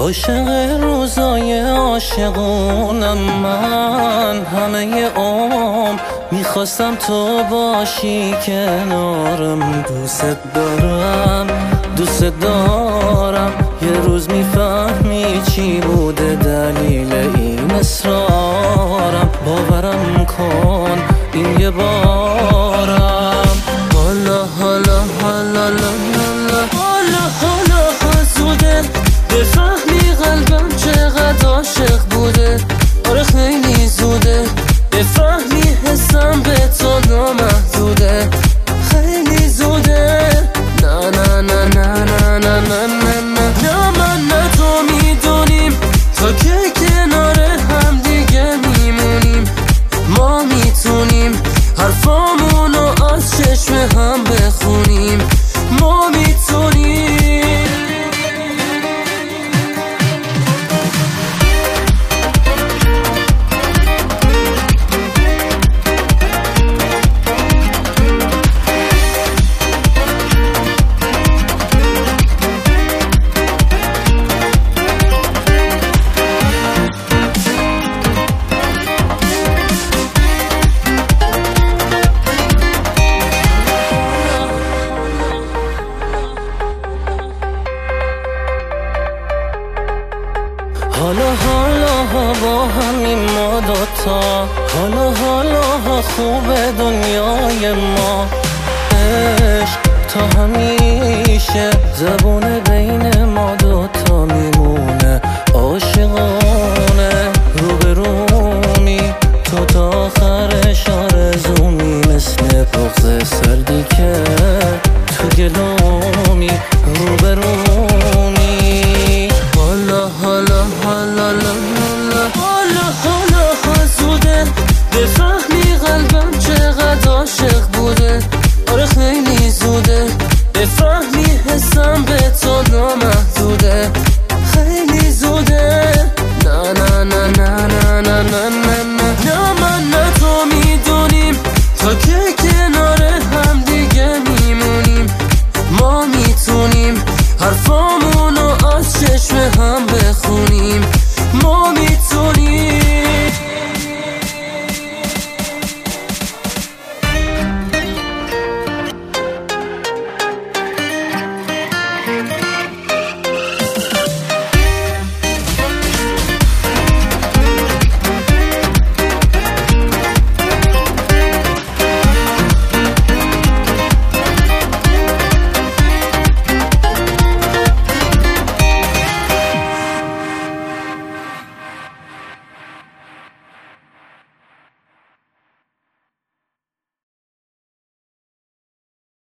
عاشق روزای عاشقونم من، همه عمر میخواستم تو باشی کنارم. دوست دارم دوست دارم، یه روز میفهمی چی بوده دلیل این اصرارم. باورم کن این یه بارم. حالا حالا حالا حالا حالا زوده بفهمی قلبم چقدر عاشق بوده. آره خیلی زوده بفهمی حسم به تو نامحدوده. خیلی زوده نه نه نه نه نه نه نه نه نه نه من نه تو میدونیم تا که کنار هم دیگه میمونیم. ما میتونیم حرفامونو از چشم هم بخونیم. ما میتونیم. حالا حالا با همین ما دوتا، حالا حالا خوب دنیای ما. عشق تا همیشه زبون بین ما دوتا میمونه. عاشقانه روبرومی تو تا آخرش آرزومی، مثل بغض سردی که تو گلومی روبرومی. حالا حالا حالا حالا حالا زوده بفهمی قلبم چقدر عاشق بوده. آره خیلی زوده بفهمی حسم به تو نامحدوده. خیلی زوده نه نه نه نه نه نه نه نه نه من نه تو میدونیم تا که